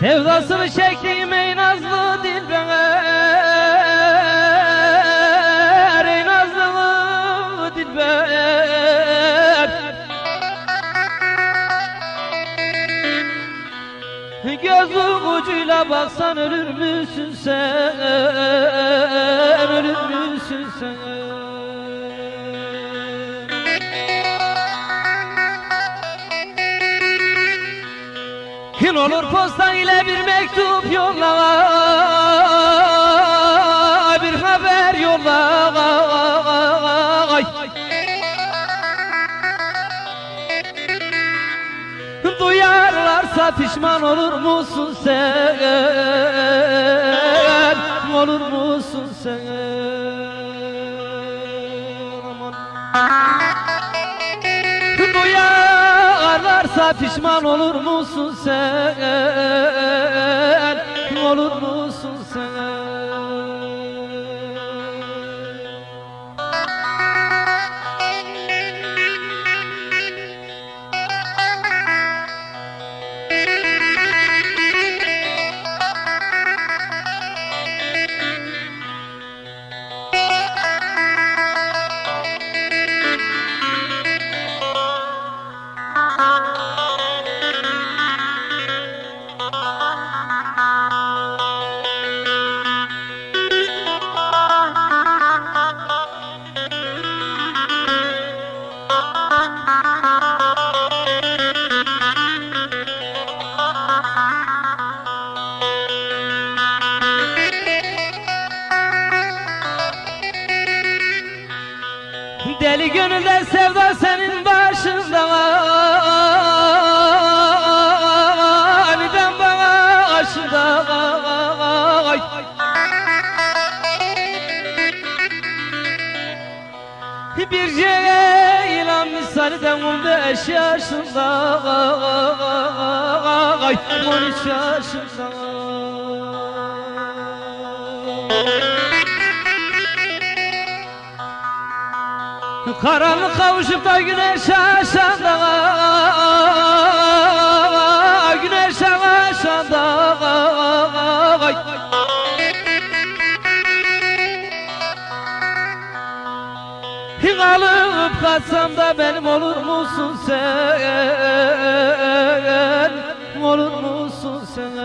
Sevdasını çektiğim ey nazlı dilber, ey nazlı dilber. Gözün ucuyla baksan ölür müsün sen, ölür müsün sen? Kim olur posta ile bir mektup yolla, bir haber yolla. Duyarlarsa pişman olur musun sen, olur musun sen? Aman. Duyarlarsa pişman olur musun sen, olur musun sen? Deli gönülden sevda senin başında, aniden bana aşında. Bir ceylan misali de 15 yaşında, 13 yaşında. Karanlık kavuşup da güneş aşağıda, güneş aşağıda. Alıp kaçsam da benim olur musun sen, olur musun sen?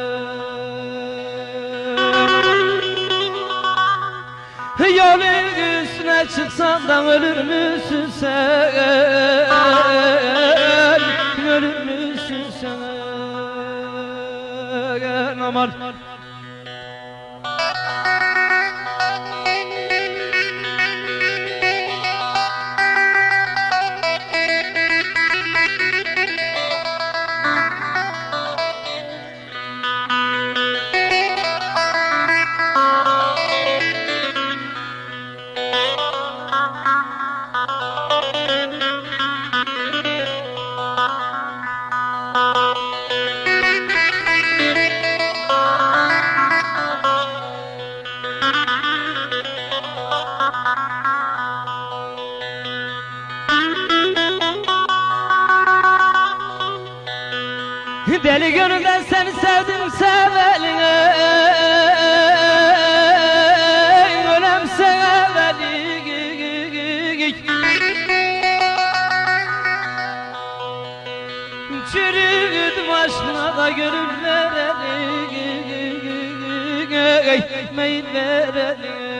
Yolun üstüne çıksan da ölür müsün sen, ölür müsün sen? Aman. Deli gönülden seni sevdim seveline, ölem seveli. Çürüdüm aşkına da gönül vereli, meyil vereli.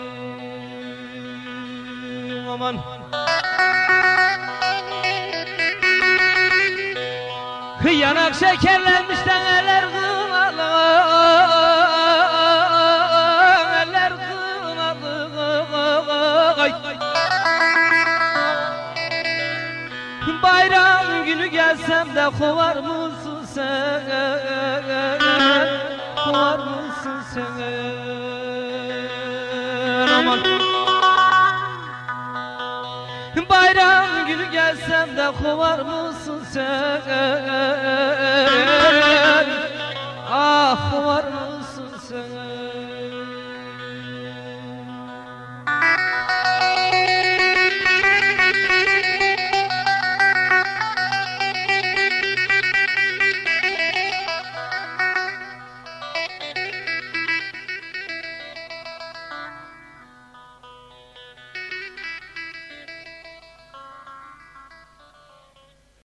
Aman. Yanak şekerlenmiş eller kınalı, eller kınalı. Bayram günü gelsem de kovar mısın sen, kovar mısın sen? Aman. Bayram günü gelsem de kovar mısın sen? Ah, kovar mısın sen?